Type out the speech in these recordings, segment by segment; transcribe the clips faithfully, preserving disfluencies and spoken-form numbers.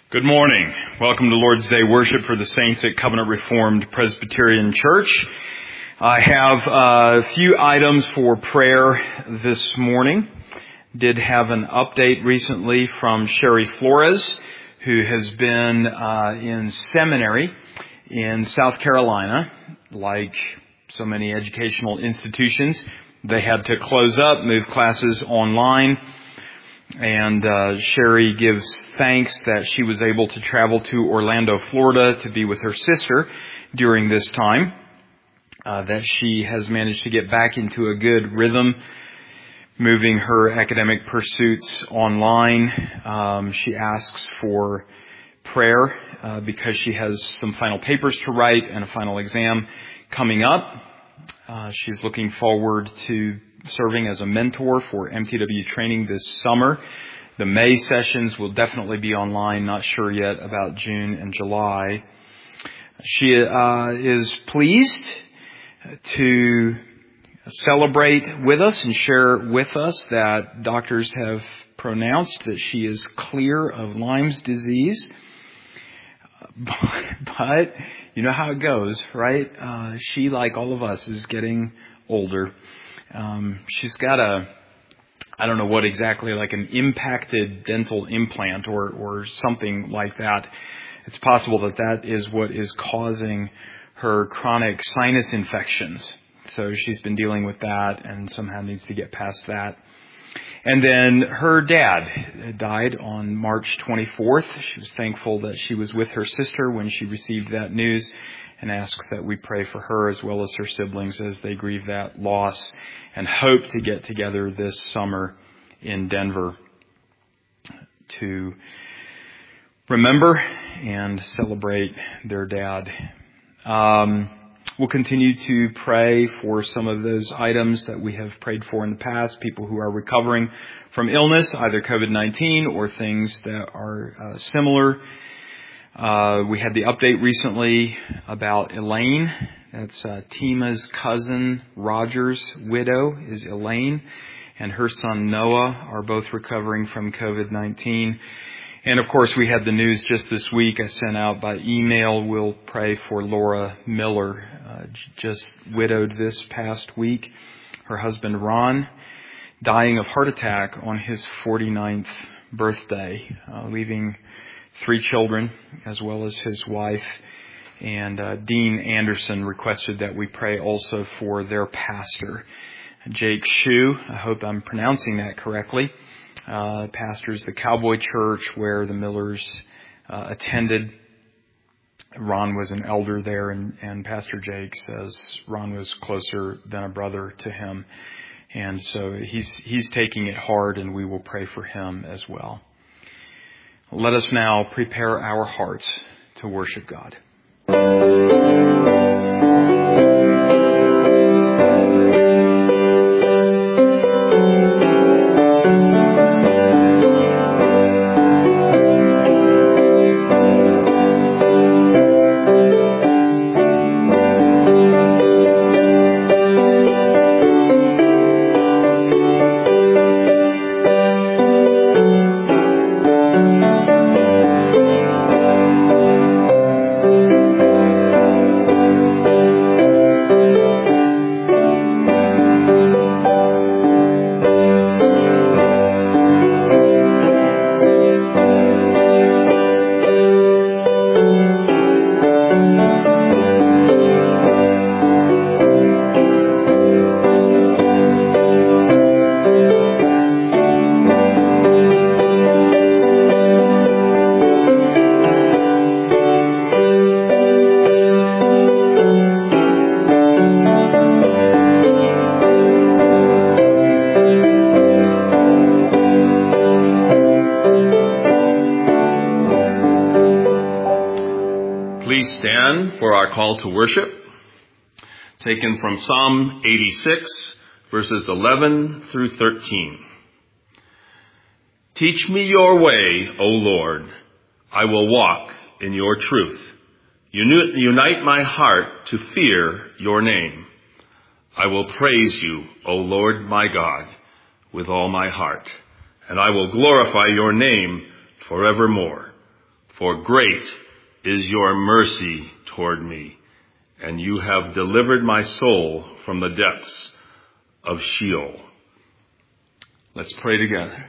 Good morning. Welcome to Lord's Day worship for the saints at Covenant Reformed Presbyterian Church. I have a few items for prayer this morning. Did have an update recently from Sherry Flores, who has been uh, in seminary in South Carolina. Like so many educational institutions, they had to close up, move classes online. And uh, Sherry gives thanks that she was able to travel to Orlando, Florida to be with her sister during this time, uh, that she has managed to get back into a good rhythm, moving her academic pursuits online. Um, she asks for prayer uh, because she has some final papers to write and a final exam coming up. Uh, she's looking forward to serving as a mentor for M T W training this summer. The May sessions will definitely be online, not sure yet about June and July. She uh, is pleased to celebrate with us and share with us that doctors have pronounced that she is clear of Lyme's disease. But you know how it goes, right? Uh, she, like all of us, is getting older. Um, she's got a, I don't know what exactly, like an impacted dental implant or, or something like that. It's possible that that is what is causing her chronic sinus infections. So she's been dealing with that and somehow needs to get past that. And then her dad died on March twenty-fourth. She was thankful that she was with her sister when she received that news, and asks that we pray for her as well as her siblings as they grieve that loss and hope to get together this summer in Denver to remember and celebrate their dad. Um, we'll continue to pray for some of those items that we have prayed for in the past, people who are recovering from illness, either covid nineteen or things that are uh, similar. Uh, we had the update recently about Elaine. That's uh, Tima's cousin, Roger's widow is Elaine, and her son Noah are both recovering from covid nineteen. And of course, we had the news just this week. I sent out by email. We'll pray for Laura Miller, uh, just widowed this past week. Her husband Ron dying of heart attack on his forty-ninth birthday, uh, leaving three children, as well as his wife. And uh, Dean Anderson requested that we pray also for their pastor, Jake Shu. I hope I'm pronouncing that correctly. Uh, pastors the Cowboy Church where the Millers uh, attended. Ron was an elder there, and, and Pastor Jake says Ron was closer than a brother to him. And so he's he's taking it hard, and we will pray for him as well. Let us now prepare our hearts to worship God. Call to worship, taken from Psalm eighty-six, verses eleven through thirteen. Teach me your way, O Lord. I will walk in your truth. Unite my heart to fear your name. I will praise you, O Lord my God, with all my heart, and I will glorify your name forevermore. For great is your mercy toward me, and you have delivered my soul from the depths of Sheol. Let's pray together.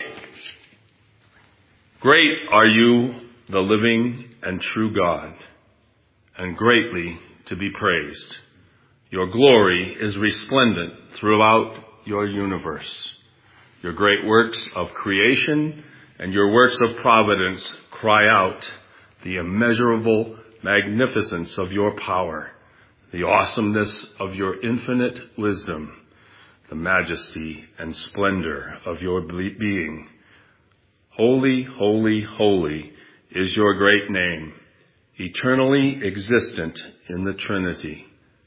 Great are you, the living and true God, and greatly to be praised. Your glory is resplendent throughout your universe. Your great works of creation and your works of providence cry out the immeasurable magnificence of your power, the awesomeness of your infinite wisdom, the majesty and splendor of your being. Holy, holy, holy is your great name, eternally existent in the Trinity.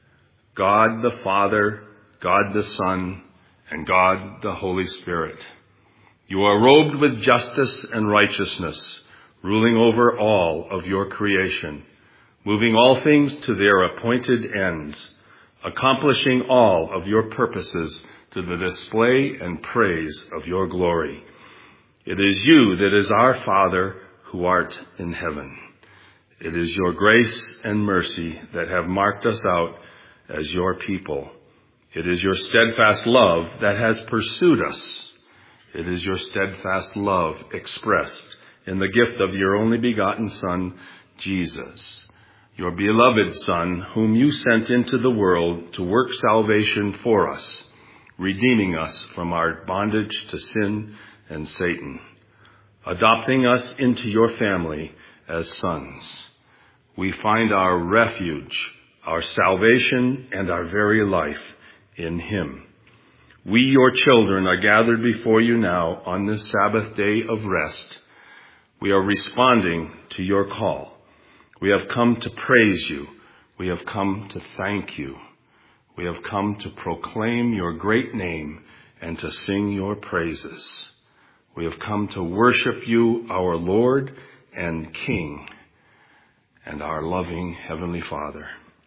God the Father, God the Son, and God the Holy Spirit. You are robed with justice and righteousness, ruling over all of your creation, moving all things to their appointed ends, accomplishing all of your purposes to the display and praise of your glory. It is you that is our Father who art in heaven. It is your grace and mercy that have marked us out as your people. It is your steadfast love that has pursued us. It is your steadfast love expressed in the gift of your only begotten Son, Jesus, your beloved Son, whom you sent into the world to work salvation for us, redeeming us from our bondage to sin and Satan, adopting us into your family as sons. We find our refuge, our salvation, and our very life in him. We, your children, are gathered before you now on this Sabbath day of rest. We are responding to your call. We have come to praise you. We have come to thank you. We have come to proclaim your great name and to sing your praises. We have come to worship you, our Lord and King, and our loving Heavenly Father.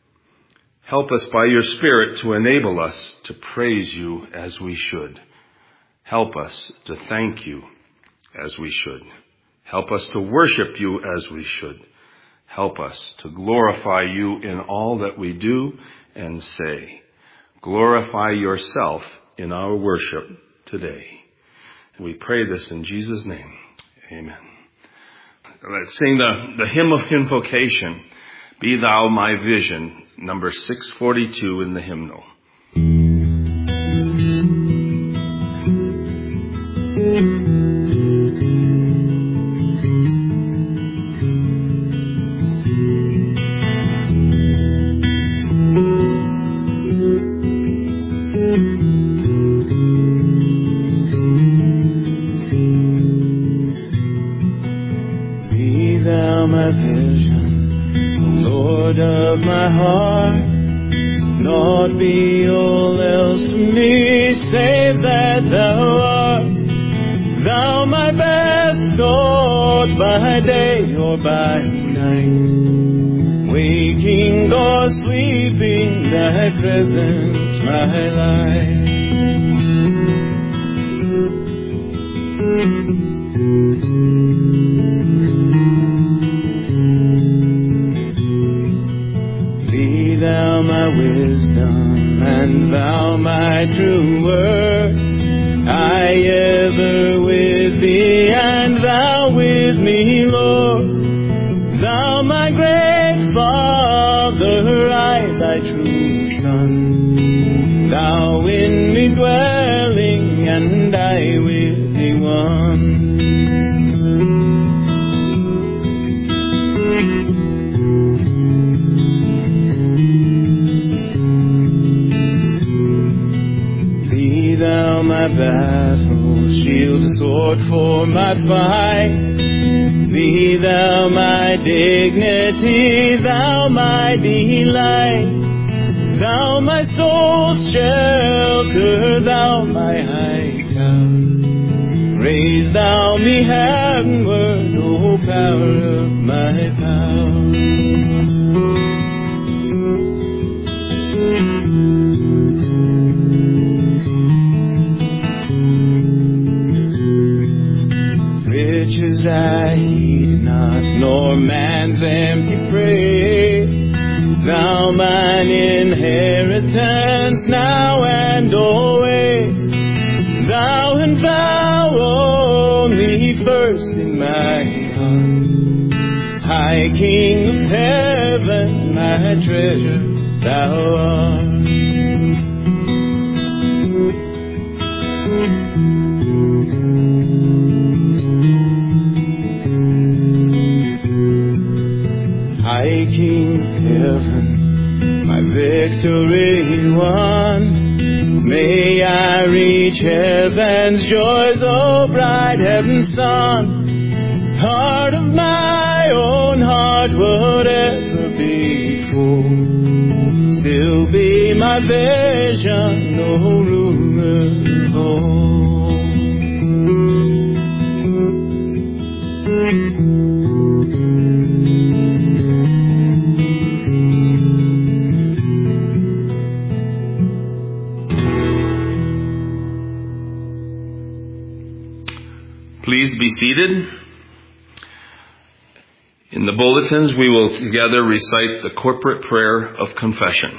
Help us by your Spirit to enable us to praise you as we should. Help us to thank you as we should. Help us to worship you as we should. Help us to glorify you in all that we do and say. Glorify yourself in our worship today. We pray this in Jesus' name. Amen. Let's sing the, the hymn of invocation, Be Thou My Vision, number six forty-two in the hymnal. Riches I heed not, nor one. High King of heaven, my treasure thou art. High King of heaven, my victory won. May I reach heaven's joys, oh bright heaven's sun. Heart of my own heart would ever be full. Still be my vision, oh ruler of all. Please be seated. In the bulletins, we will together recite the corporate prayer of confession.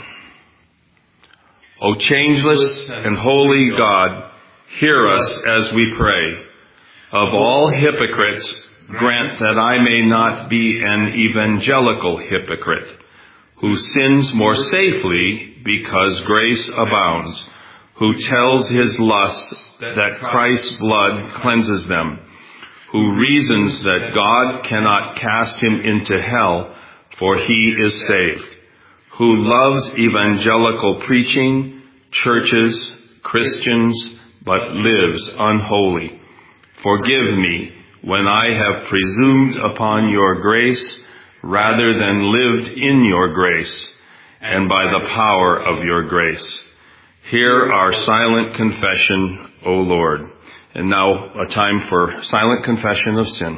O changeless and holy God, hear us as we pray. Of all hypocrites, grant that I may not be an evangelical hypocrite, who sins more safely because grace abounds, who tells his lusts that Christ's blood cleanses them, who reasons that God cannot cast him into hell, for he is saved, who loves evangelical preaching, churches, Christians, but lives unholy. Forgive me when I have presumed upon your grace rather than lived in your grace and by the power of your grace. Hear our silent confession, O Lord. And now a time for silent confession of sin.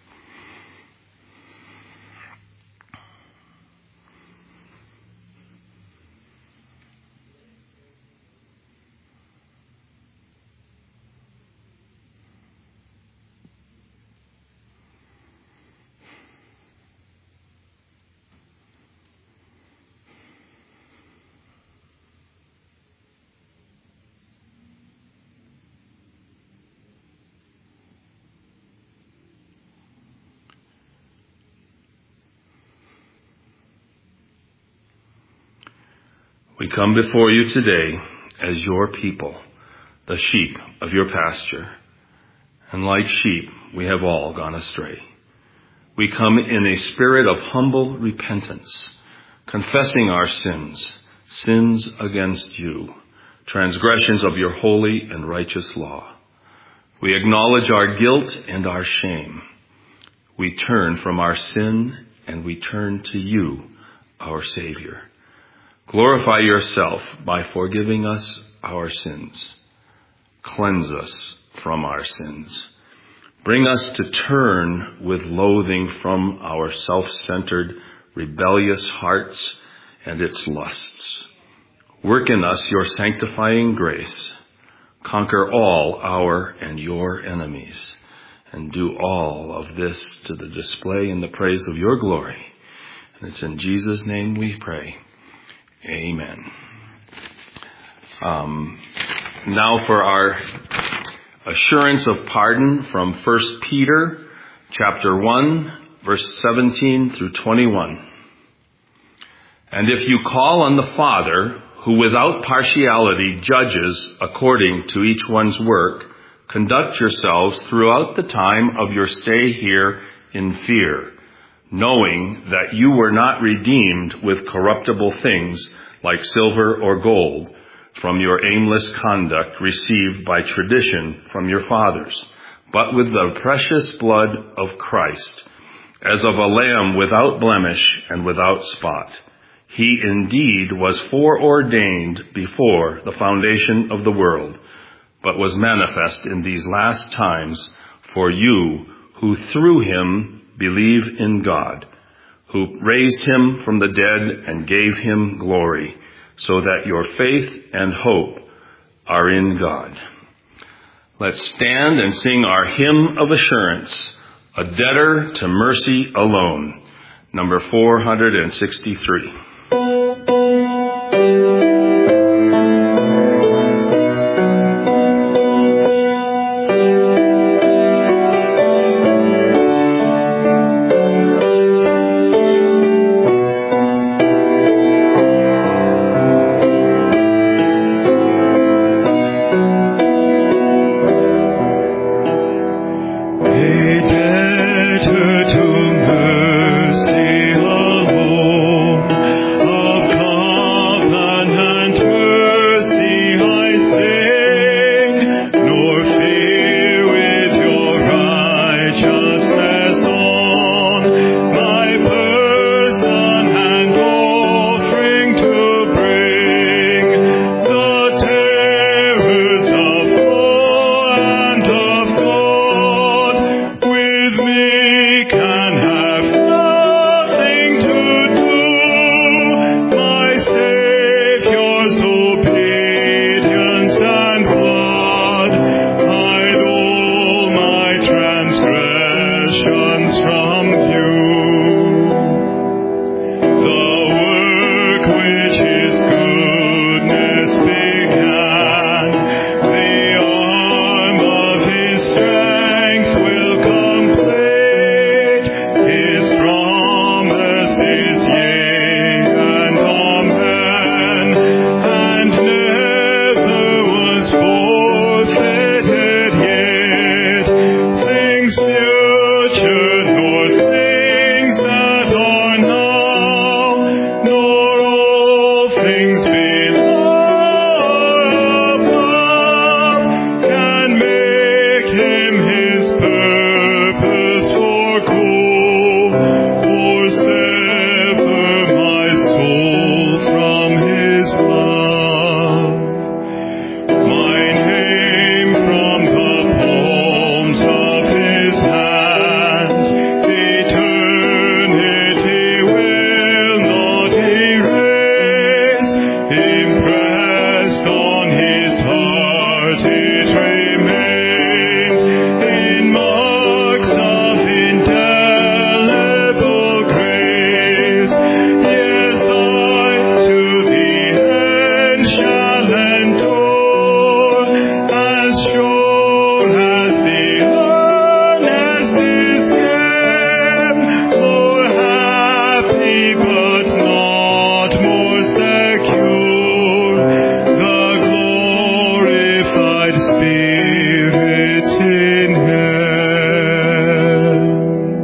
We come before you today as your people, the sheep of your pasture. And like sheep, we have all gone astray. We come in a spirit of humble repentance, confessing our sins, sins against you, transgressions of your holy and righteous law. We acknowledge our guilt and our shame. We turn from our sin and we turn to you, our Savior. Glorify yourself by forgiving us our sins. Cleanse us from our sins. Bring us to turn with loathing from our self-centered, rebellious hearts and its lusts. Work in us your sanctifying grace. Conquer all our and your enemies. And do all of this to the display and the praise of your glory. And it's in Jesus' name we pray. Amen. Um, now for our assurance of pardon from First Peter chapter one, verse seventeen through twenty-one. And if you call on the Father, who without partiality judges according to each one's work, conduct yourselves throughout the time of your stay here in fear, knowing that you were not redeemed with corruptible things like silver or gold from your aimless conduct received by tradition from your fathers, but with the precious blood of Christ, as of a lamb without blemish and without spot. He indeed was foreordained before the foundation of the world, but was manifest in these last times for you who through him believe in God, who raised him from the dead and gave him glory, so that your faith and hope are in God. Let's stand and sing our hymn of assurance, A Debtor to Mercy Alone, number four hundred sixty-three. distance from view. The work which His goodness began, the arm of His strength will complete. His promise is yea and amen, and never was forfeited yet. Things future nor things that are now, nor all things below or above can make Him His purpose forego, or sever my soul from His love. My name from the palms of His hands, eternity will not erase. Impressed on His heart it remains, in marks of indelible grace. Yes, I to the end shall endure, as sure as the earnest is kept. More happy but not more secure, the glorified spirits in heaven.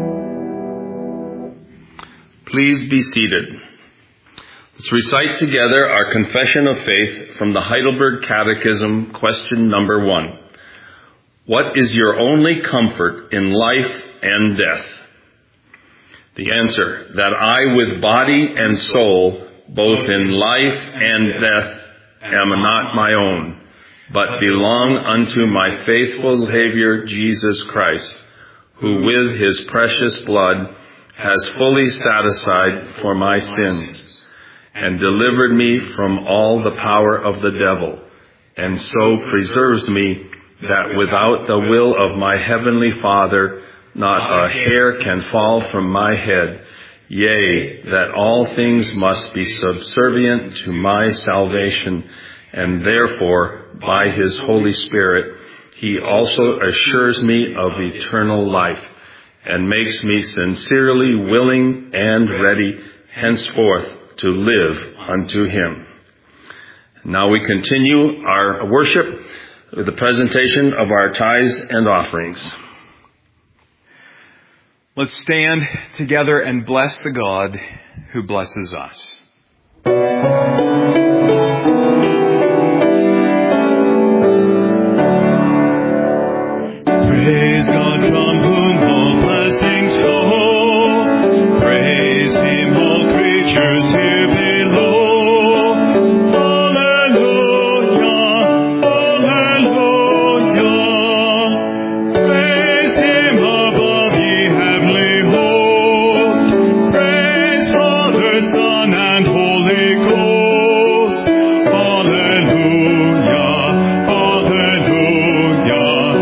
Please be seated. Let's recite together our confession of faith from the Heidelberg Catechism, question number one. What is your only comfort in life and death? The answer, that I with body and soul, both in life and death, am not my own, but belong unto my faithful Saviour Jesus Christ, who with His precious blood has fully satisfied for my sins, and delivered me from all the power of the devil, and so preserves me that without the will of my heavenly Father, not a hair can fall from my head, yea, that all things must be subservient to my salvation, and therefore, by His Holy Spirit, He also assures me of eternal life, and makes me sincerely willing and ready henceforth to live unto Him. Now we continue our worship with the presentation of our tithes and offerings. Let's stand together and bless the God who blesses us. Praise God from whom all blessings flow. Praise Him, all creatures here below. Hallelujah, hallelujah. Praise Him above, ye heavenly hosts. Praise Father, Son, and Holy Ghost. Hallelujah, hallelujah.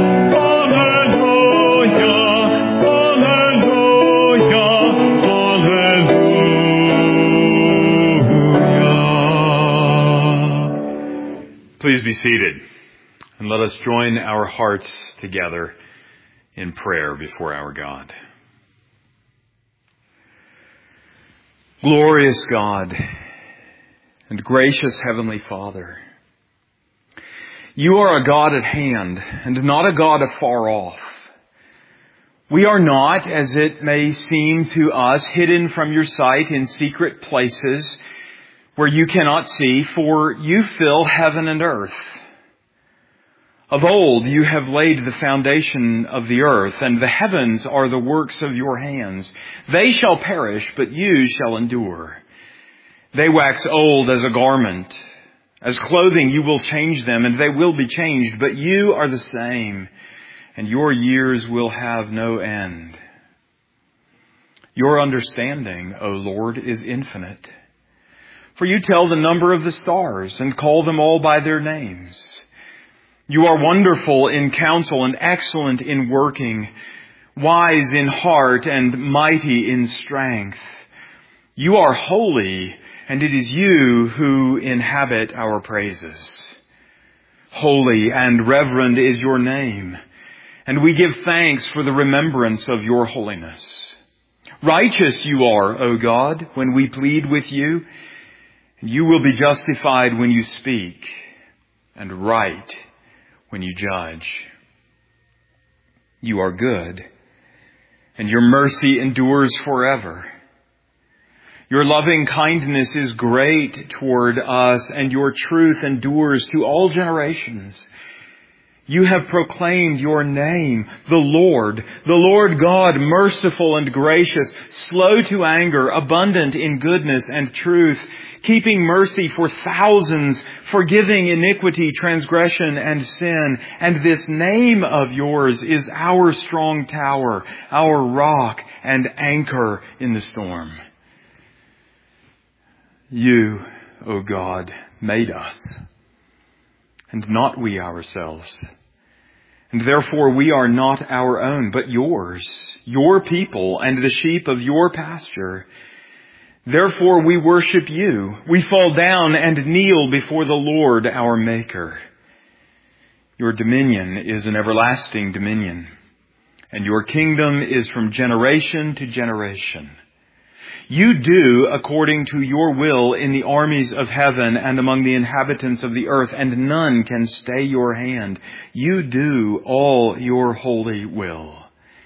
Please be seated, and let us join our hearts together in prayer before our God. Glorious God and gracious Heavenly Father, You are a God at hand and not a God afar off. We are not, as it may seem to us, hidden from Your sight in secret places where You cannot see, for You fill heaven and earth. Of old You have laid the foundation of the earth, and the heavens are the works of Your hands. They shall perish, but You shall endure. They wax old as a garment. As clothing You will change them, and they will be changed, but You are the same, and Your years will have no end. Your understanding, O Lord, is infinite. For You tell the number of the stars and call them all by their names. You are wonderful in counsel and excellent in working. wise in heart and mighty in strength. You are holy, and it is you who inhabit our praises. Holy and reverend is your name, and we give thanks for the remembrance of your holiness. Righteous you are, O God, when we plead with you, and you will be justified when you speak, and right when you judge. You are good, and your mercy endures forever. Your loving kindness is great toward us, and your truth endures to all generations. You have proclaimed your name, the Lord, the Lord God, merciful and gracious, slow to anger, abundant in goodness and truth, keeping mercy for thousands, forgiving iniquity, transgression, and sin. And this name of yours is our strong tower, our rock and anchor in the storm. You, O God, made us, and not we ourselves. And therefore we are not our own, but yours, your people, and the sheep of your pasture. Therefore we worship you. We fall down and kneel before the Lord our Maker. Your dominion is an everlasting dominion, and your kingdom is from generation to generation. You do according to your will in the armies of heaven and among the inhabitants of the earth, and none can stay your hand. You do all your holy will.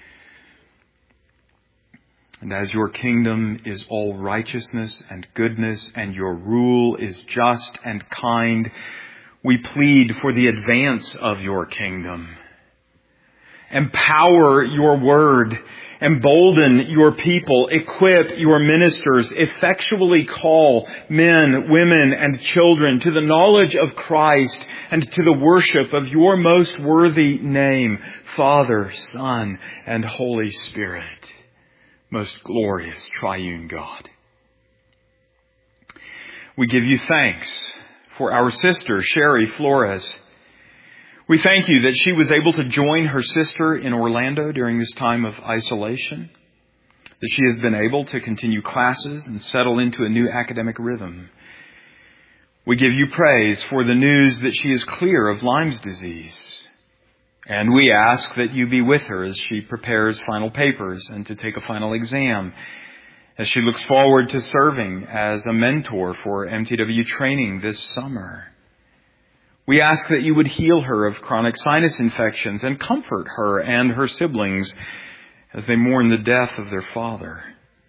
And as your kingdom is all righteousness and goodness, and your rule is just and kind, we plead for the advance of your kingdom. Empower your word. Embolden your people, equip your ministers, effectually call men, women, and children to the knowledge of Christ and to the worship of your most worthy name, Father, Son, and Holy Spirit, most glorious triune God. We give you thanks for our sister, Sherry Flores. We thank you that she was able to join her sister in Orlando during this time of isolation, that she has been able to continue classes and settle into a new academic rhythm. We give you praise for the news that she is clear of Lyme's disease. And we ask that you be with her as she prepares final papers and to take a final exam, as she looks forward to serving as a mentor for M T W training this summer. We ask that you would heal her of chronic sinus infections and comfort her and her siblings as they mourn the death of their father.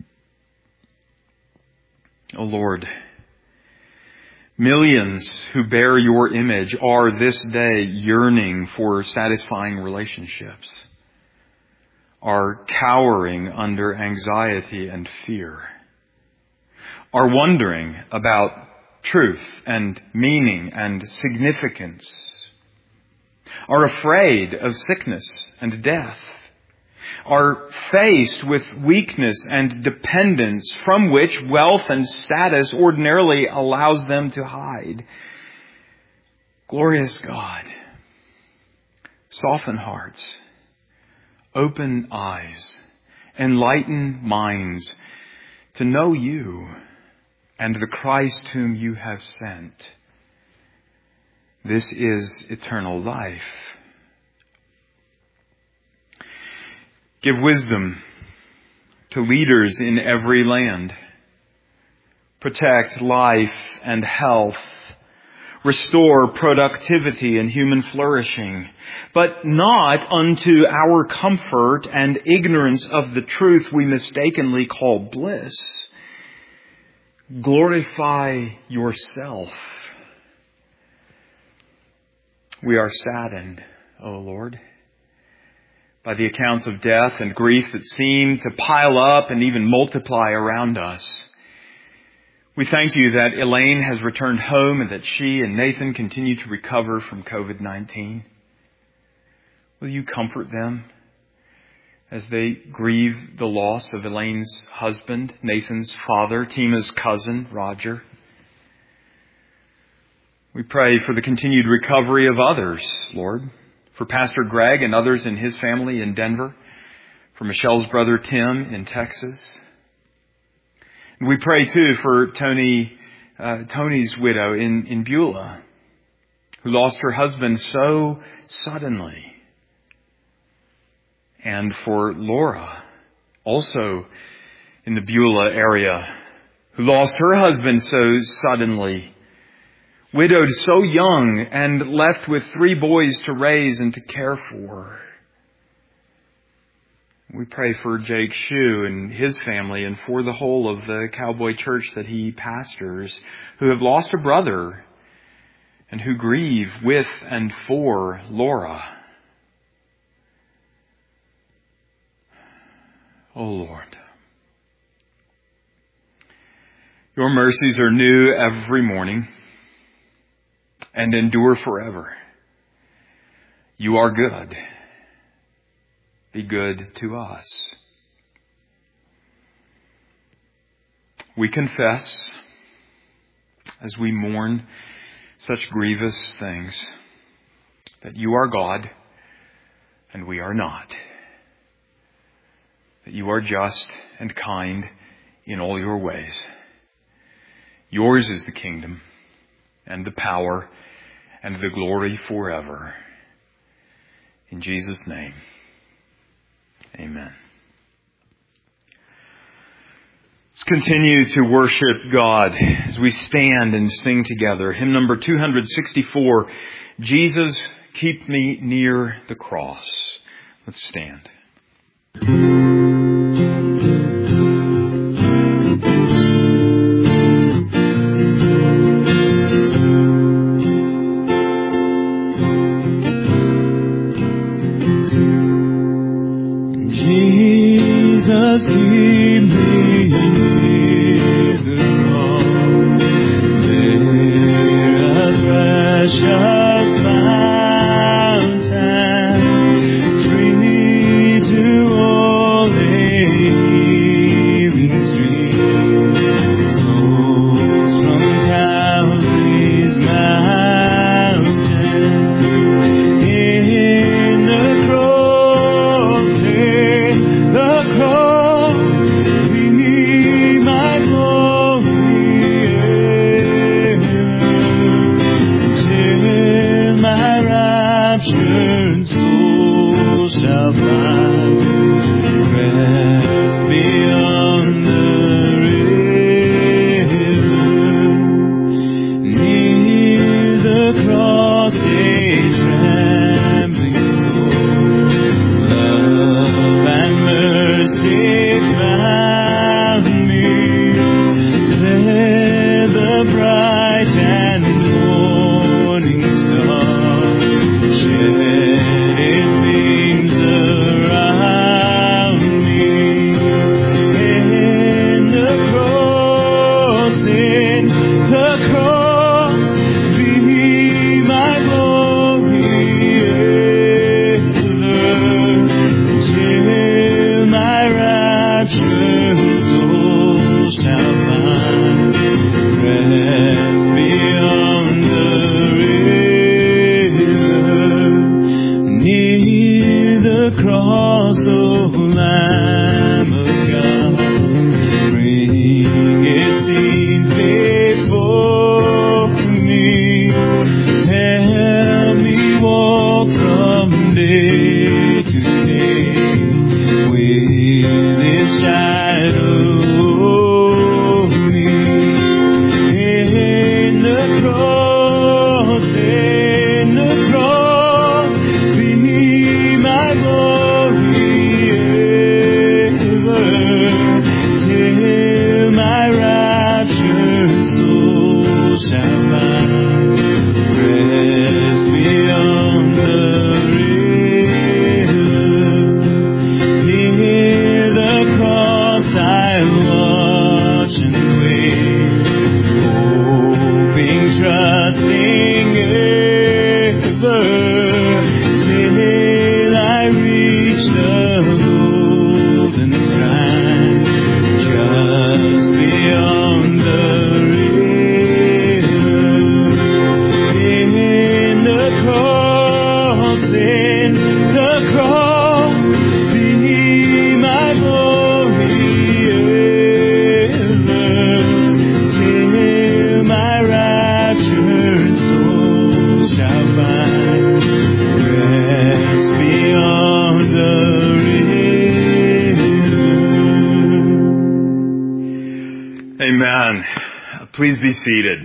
O Lord, millions who bear your image are this day yearning for satisfying relationships, are cowering under anxiety and fear, are wondering about truth and meaning and significance, are afraid of sickness and death, are faced with weakness and dependence from which wealth and status ordinarily allows them to hide. Glorious God, soften hearts, open eyes, enlighten minds to know you and the Christ whom you have sent. This is eternal life. Give wisdom to leaders in every land. Protect life and health. Restore productivity and human flourishing, but not unto our comfort and ignorance of the truth we mistakenly call bliss. Glorify yourself. We are saddened, O Lord, by the accounts of death and grief that seem to pile up and even multiply around us. We thank you that Elaine has returned home and that she and Nathan continue to recover from covid nineteen. Will you comfort them as they grieve the loss of Elaine's husband, Nathan's father, Tima's cousin, Roger? We pray for the continued recovery of others, Lord, for Pastor Greg and others in his family in Denver, for Michelle's brother Tim in Texas. And we pray too for Tony, uh, Tony's widow in, in Beulah, who lost her husband so suddenly. And for Laura, also in the Beulah area, who lost her husband so suddenly, widowed so young and left with three boys to raise and to care for. We pray for Jake Shue and his family and for the whole of the Cowboy Church that he pastors, who have lost a brother and who grieve with and for Laura. Oh Lord, your mercies are new every morning and endure forever. You are good. Be good to us. We confess, as we mourn such grievous things, that you are God and we are not. That you are just and kind in all your ways. Yours is the kingdom and the power and the glory forever. In Jesus' name, amen. Let's continue to worship God as we stand and sing together. Hymn number two sixty-four, Jesus, Keep Me Near the Cross. Let's stand. Jesus, keep me near the cross, there a precious fountain, free to all a healing stream, flows from Calvary's mountain. In the cross, there the cross Amen. Please be seated.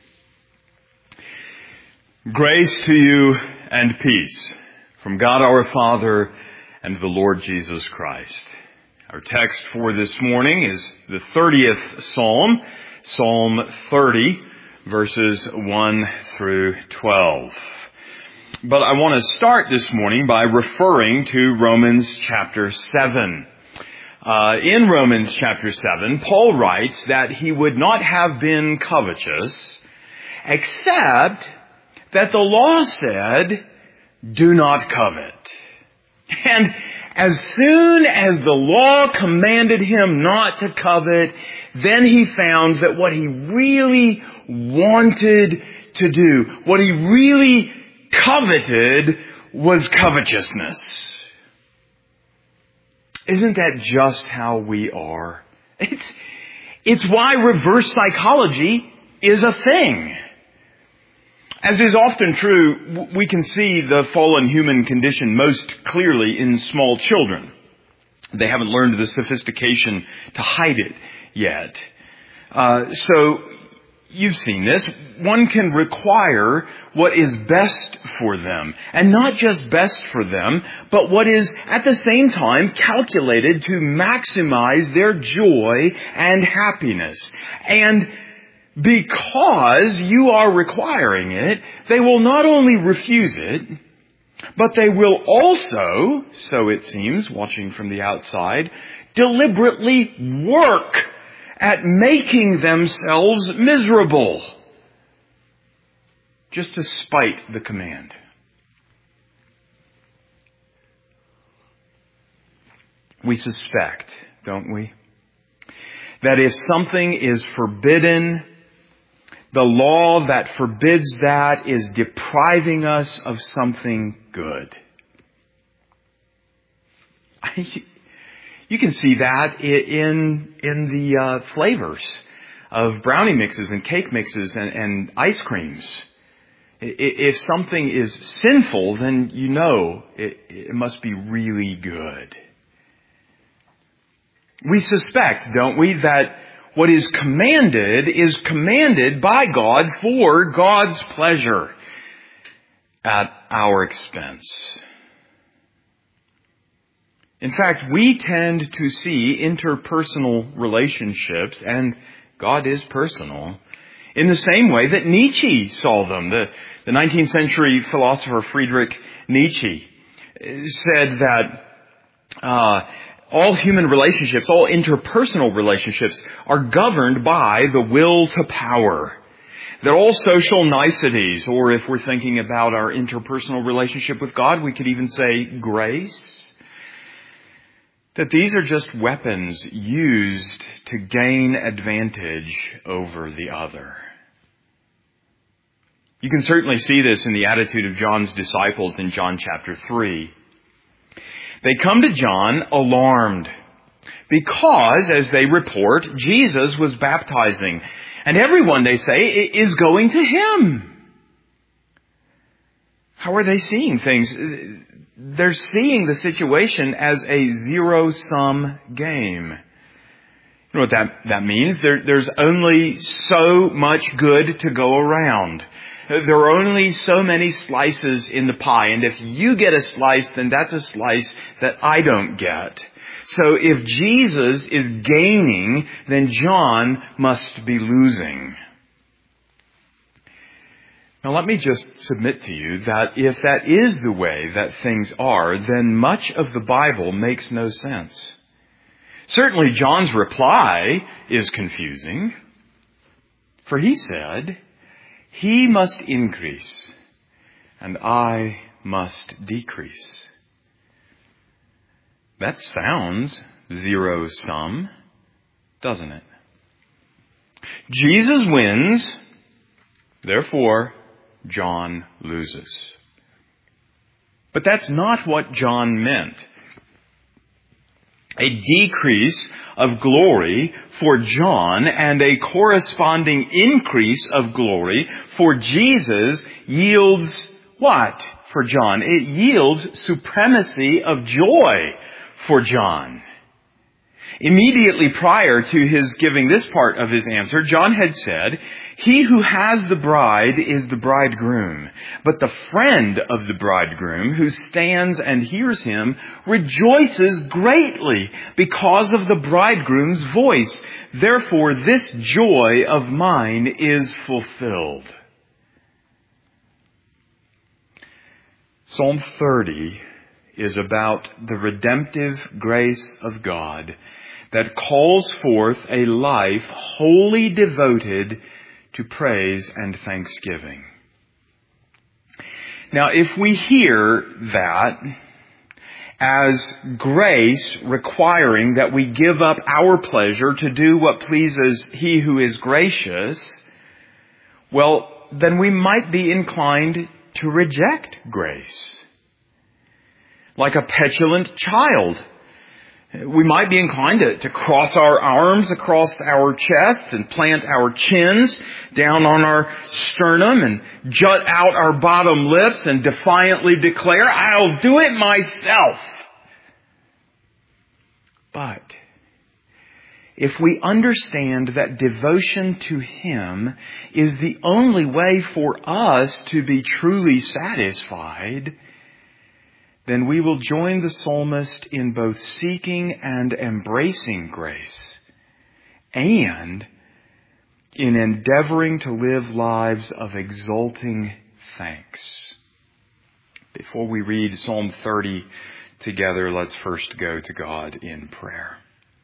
Grace to you and peace from God our Father and the Lord Jesus Christ. Our text for this morning is the thirtieth Psalm, Psalm thirty, verses one through twelve. But I want to start this morning by referring to Romans chapter seven. Uh, in Romans chapter seven, Paul writes that he would not have been covetous, except that the law said, do not covet. And as soon as the law commanded him not to covet, then he found that what he really wanted to do, what he really coveted, was covetousness. Isn't that just how we are? It's, it's why reverse psychology is a thing. As is often true, we can see the fallen human condition most clearly in small children. They haven't learned the sophistication to hide it yet. Uh, so, you've seen this. One can require what is best for them. And not just best for them, but what is at the same time calculated to maximize their joy and happiness. And because you are requiring it, they will not only refuse it, but they will also, so it seems, watching from the outside, deliberately work at making themselves miserable, just to spite the command. We suspect, don't we, that if something is forbidden, the law that forbids that is depriving us of something good. You can see that in in the uh, flavors of brownie mixes and cake mixes and, and ice creams. If something is sinful, then you know it, it must be really good. We suspect, don't we, that what is commanded is commanded by God for God's pleasure at our expense. In fact, we tend to see interpersonal relationships, and God is personal, in the same way that Nietzsche saw them. The, the nineteenth century philosopher Friedrich Nietzsche said that uh, all human relationships, all interpersonal relationships, are governed by the will to power. That all social niceties, or if we're thinking about our interpersonal relationship with God, we could even say grace, that these are just weapons used to gain advantage over the other. You can certainly see this in the attitude of John's disciples in John chapter three. They come to John alarmed because, as they report, Jesus was baptizing. And everyone, they say, is going to him. How are they seeing things? They're seeing the situation as a zero-sum game. You know what that, that means? There, there's only so much good to go around. There are only so many slices in the pie, and if you get a slice, then that's a slice that I don't get. So if Jesus is gaining, then John must be losing. Now let me just submit to you that if that is the way that things are, then much of the Bible makes no sense. Certainly John's reply is confusing, for he said, "He must increase, and I must decrease." That sounds zero-sum, doesn't it? Jesus wins, therefore John loses. But that's not what John meant. A decrease of glory for John and a corresponding increase of glory for Jesus yields what for John? It yields supremacy of joy for John. Immediately prior to his giving this part of his answer, John had said, "He who has the bride is the bridegroom, but the friend of the bridegroom who stands and hears him rejoices greatly because of the bridegroom's voice. Therefore this joy of mine is fulfilled." Psalm thirty is about the redemptive grace of God that calls forth a life wholly devoted to praise and thanksgiving. Now, if we hear that as grace requiring that we give up our pleasure to do what pleases He who is gracious, well, then we might be inclined to reject grace. Like a petulant child, we might be inclined to, to cross our arms across our chests and plant our chins down on our sternum and jut out our bottom lips and defiantly declare, "I'll do it myself." But if we understand that devotion to Him is the only way for us to be truly satisfied, then we will join the psalmist in both seeking and embracing grace, and in endeavoring to live lives of exulting thanks. Before we read Psalm thirty together, let's first go to God in prayer.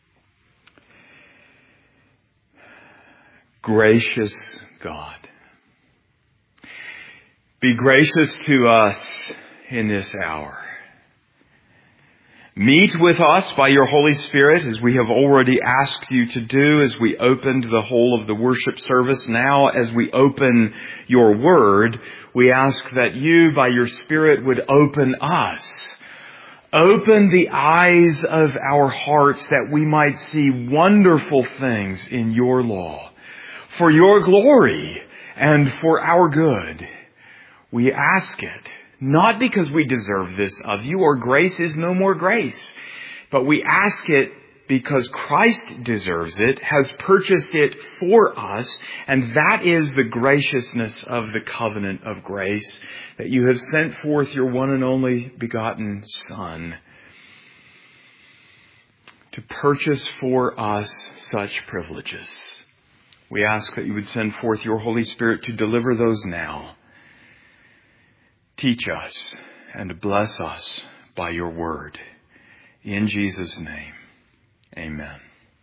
Gracious God, be gracious to us in this hour. Meet with us by your Holy Spirit, as we have already asked you to do as we opened the whole of the worship service. Now, as we open your word, we ask that you, by your Spirit, would open us. Open the eyes of our hearts that we might see wonderful things in your law, for your glory and for our good. We ask it, not because we deserve this of you, or grace is no more grace, but we ask it because Christ deserves it, has purchased it for us, and that is the graciousness of the covenant of grace, that you have sent forth your one and only begotten Son to purchase for us such privileges. We ask that you would send forth your Holy Spirit to deliver those now. Teach us and bless us by your word. In Jesus' name, amen.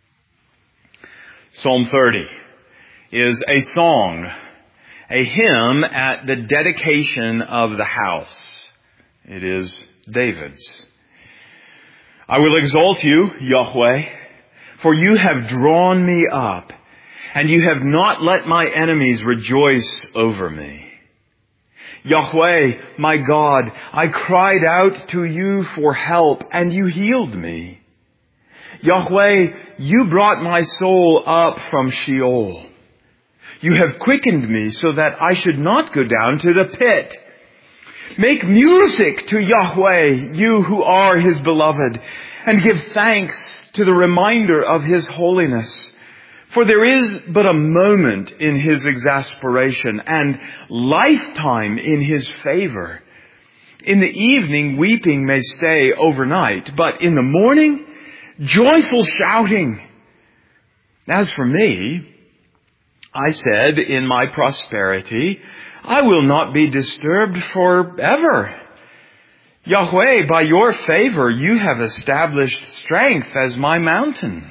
Psalm thirty is a song, a hymn at the dedication of the house. It is David's. I will exalt you, Yahweh, for you have drawn me up, and you have not let my enemies rejoice over me. Yahweh, my God, I cried out to you for help, and you healed me. Yahweh, you brought my soul up from Sheol. You have quickened me so that I should not go down to the pit. Make music to Yahweh, you who are His beloved, and give thanks to the reminder of His holiness. For there is but a moment in His exasperation, and lifetime in His favor. In the evening, weeping may stay overnight, but in the morning, joyful shouting. As for me, I said in my prosperity, I will not be disturbed forever. Yahweh, by your favor, you have established strength as my mountain.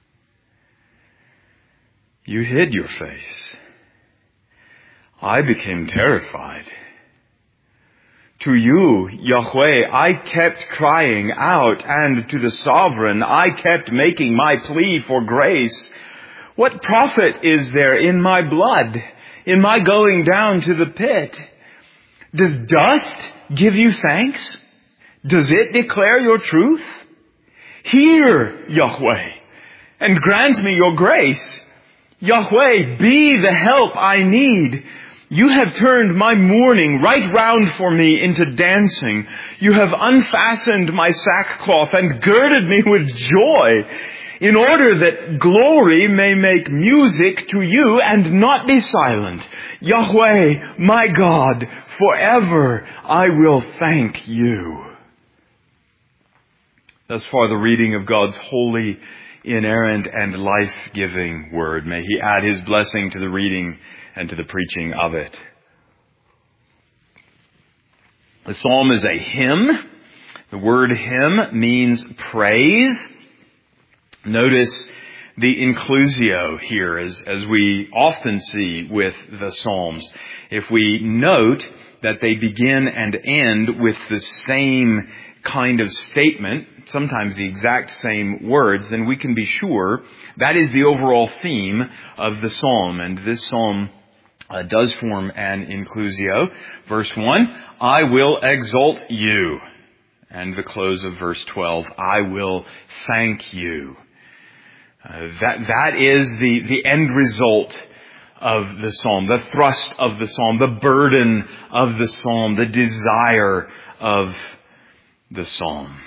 You hid your face. I became terrified. To you, Yahweh, I kept crying out, and to the Sovereign I kept making my plea for grace. What profit is there in my blood, in my going down to the pit? Does dust give you thanks? Does it declare your truth? Hear, Yahweh, and grant me your grace. Yahweh, be the help I need. You have turned my mourning right round for me into dancing. You have unfastened my sackcloth and girded me with joy. in order that glory may make music to you and not be silent. Yahweh, my God, forever I will thank you. Thus far the reading of God's holy, inerrant, and life-giving word. May He add His blessing to the reading and to the preaching of it. The psalm is a hymn. The word hymn means praise. Notice the inclusio here, as, as we often see with the Psalms. If we note that they begin and end with the same kind of statement, sometimes the exact same words, then we can be sure that is the overall theme of the psalm. And this psalm uh, does form an inclusio. Verse one, I will exalt you. And the close of verse twelve, I will thank you. Uh, that, that is the, the end result of the psalm, the thrust of the psalm, the burden of the psalm, the desire of the psalm.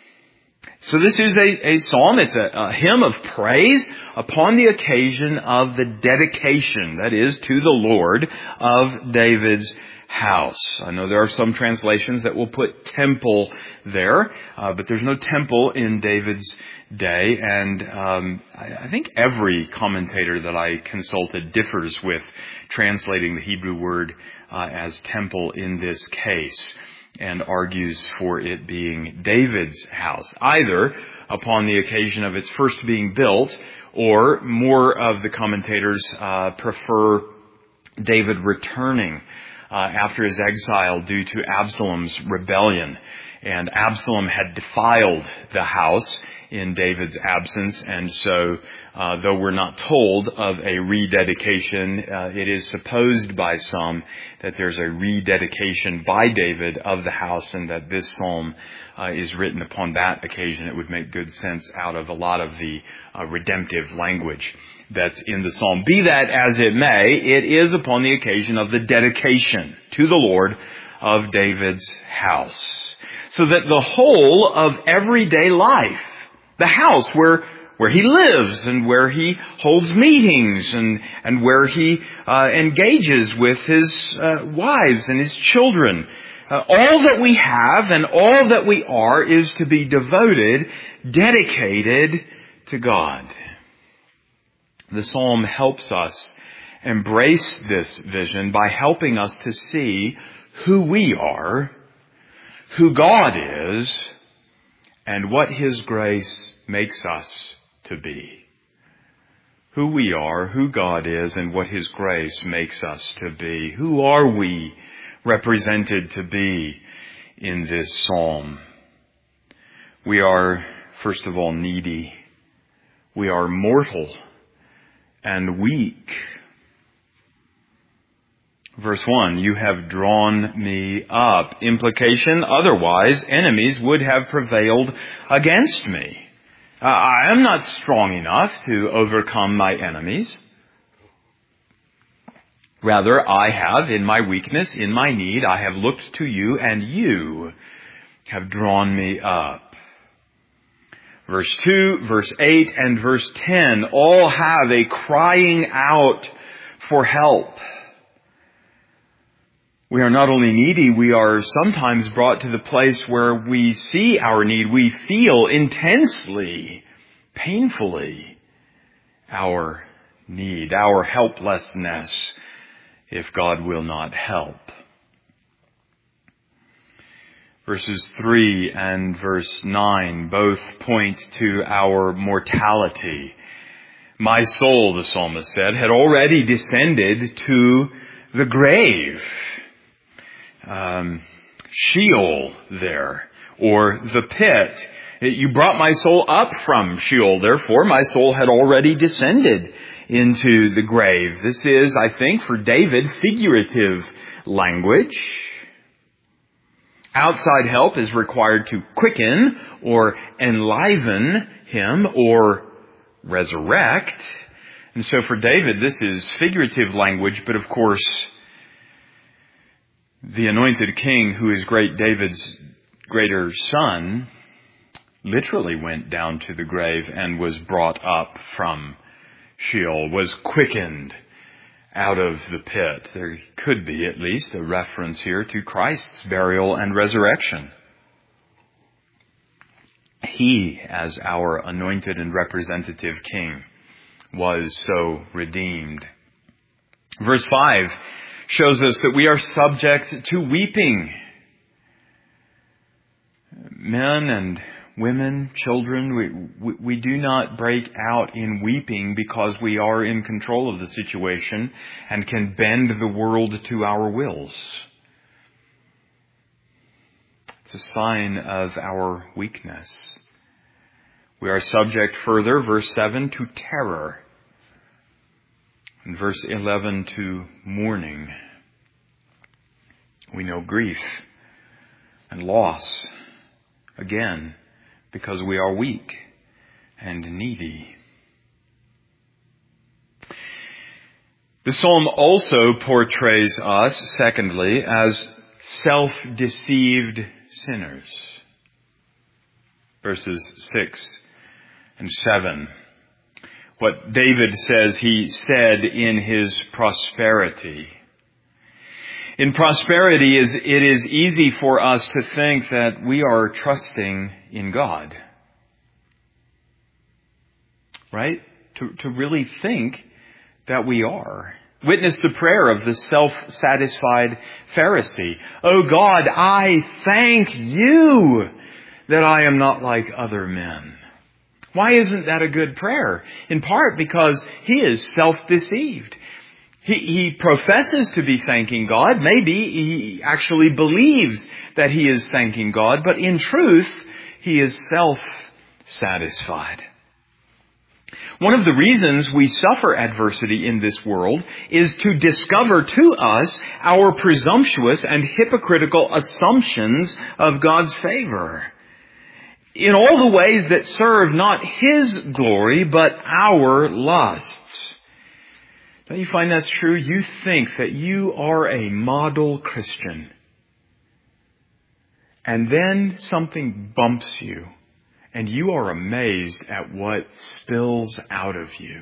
So this is a, a psalm, it's a, a hymn of praise upon the occasion of the dedication, that is, to the Lord, of David's house. I know there are some translations that will put temple there, uh, but there's no temple in David's day, and um, I, I think every commentator that I consulted differs with translating the Hebrew word uh, as temple in this case, and argues for it being David's house, either upon the occasion of its first being built, or more of the commentators uh, prefer David returning Uh, after his exile due to Absalom's rebellion. And Absalom had defiled the house in David's absence, and so uh, though we're not told of a rededication, uh, it is supposed by some that there's a rededication by David of the house, and that this psalm uh, is written upon that occasion. It would make good sense out of a lot of the uh, redemptive language that's in the psalm. Be that as it may, it is upon the occasion of the dedication to the Lord of David's house. So that the whole of everyday life, the house where where he lives and where he holds meetings and, and where he uh, engages with his uh, wives and his children, uh, all that we have and all that we are is to be devoted, dedicated to God. The psalm helps us embrace this vision by helping us to see who we are, who God is, and what His grace makes us to be. Who we are, who God is, and what His grace makes us to be. Who are we represented to be in this psalm? We are, first of all, needy. We are mortal and weak. Verse one, you have drawn me up. Implication, otherwise enemies would have prevailed against me. Uh, I am not strong enough to overcome my enemies. Rather, I have, in my weakness, in my need, I have looked to you, and you have drawn me up. Verse two, verse eight, and verse ten all have a crying out for help. We are not only needy, we are sometimes brought to the place where we see our need. We feel intensely, painfully, our need, our helplessness, if God will not help. Verses three and verse nine both point to our mortality. My soul, the psalmist said, had already descended to the grave. Um, Sheol there, or the pit. You brought my soul up from Sheol, therefore my soul had already descended into the grave. This is, I think, for David, figurative language. Outside help is required to quicken or enliven him or resurrect. And so for David, this is figurative language, but of course, the anointed king, who is great David's greater son, literally went down to the grave and was brought up from Sheol, was quickened out of the pit. There could be at least a reference here to Christ's burial and resurrection. He, as our anointed and representative king, was so redeemed. Verse five shows us that we are subject to weeping. Men and women, children, we, we, we do not break out in weeping because we are in control of the situation and can bend the world to our wills. It's a sign of our weakness. We are subject further, verse seven, to terror. And verse eleven, to mourning. We know grief and loss, again, because we are weak and needy. The psalm also portrays us, secondly, as self-deceived sinners. Verses six and seven. What David says he said in his prosperity. In prosperity, is it is easy for us to think that we are trusting in God. Right? To, to really think that we are. Witness the prayer of the self-satisfied Pharisee. Oh God, I thank you that I am not like other men. Why isn't that a good prayer? In part because he is self-deceived. He, he professes to be thanking God. Maybe he actually believes that he is thanking God, but in truth, he is self-satisfied. One of the reasons we suffer adversity in this world is to discover to us our presumptuous and hypocritical assumptions of God's favor, in all the ways that serve not His glory, but our lusts. Don't you find that's true? You think that you are a model Christian. And then something bumps you, and you are amazed at what spills out of you.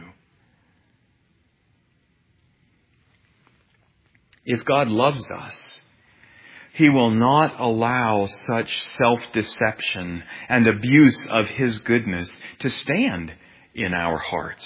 If God loves us, He will not allow such self-deception and abuse of His goodness to stand in our hearts.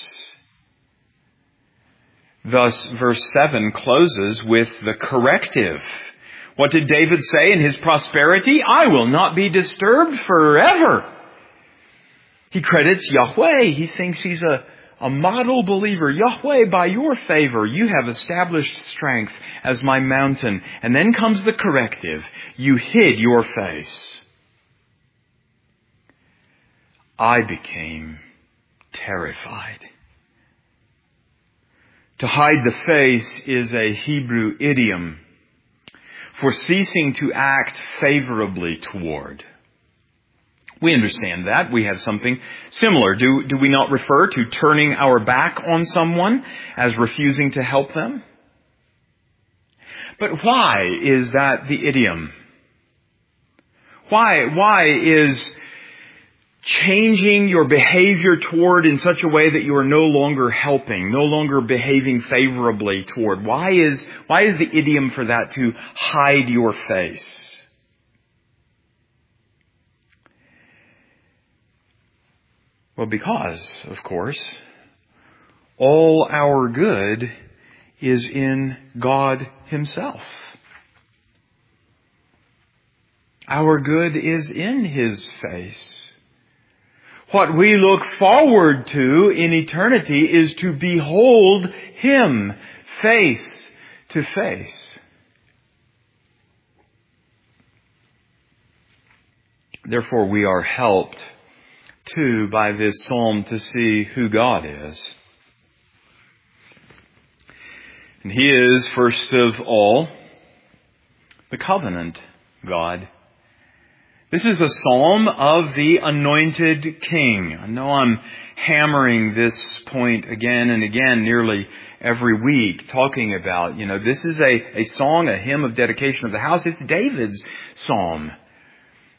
Thus, verse seven closes with the corrective. What did David say in his prosperity? I will not be disturbed forever. He credits Yahweh. He thinks he's a, a model believer. Yahweh, by your favor, you have established strength as my mountain. And then comes the corrective. You hid your face. I became terrified. To hide the face is a Hebrew idiom for ceasing to act favorably toward. We understand that. We have something similar. Do, do we not refer to turning our back on someone as refusing to help them? But why is that the idiom? Why, why is changing your behavior toward in such a way that you are no longer helping, no longer behaving favorably toward? Why is, why is the idiom for that to hide your face? Well, because, of course, all our good is in God Himself. Our good is in His face. What we look forward to in eternity is to behold Him face to face. Therefore, we are helped too by this psalm to see who God is. And He is, first of all, the covenant God. This is a psalm of the anointed king. I know I'm hammering this point again and again nearly every week, talking about, you know, this is a, a song, a hymn of dedication of the house. It's David's psalm.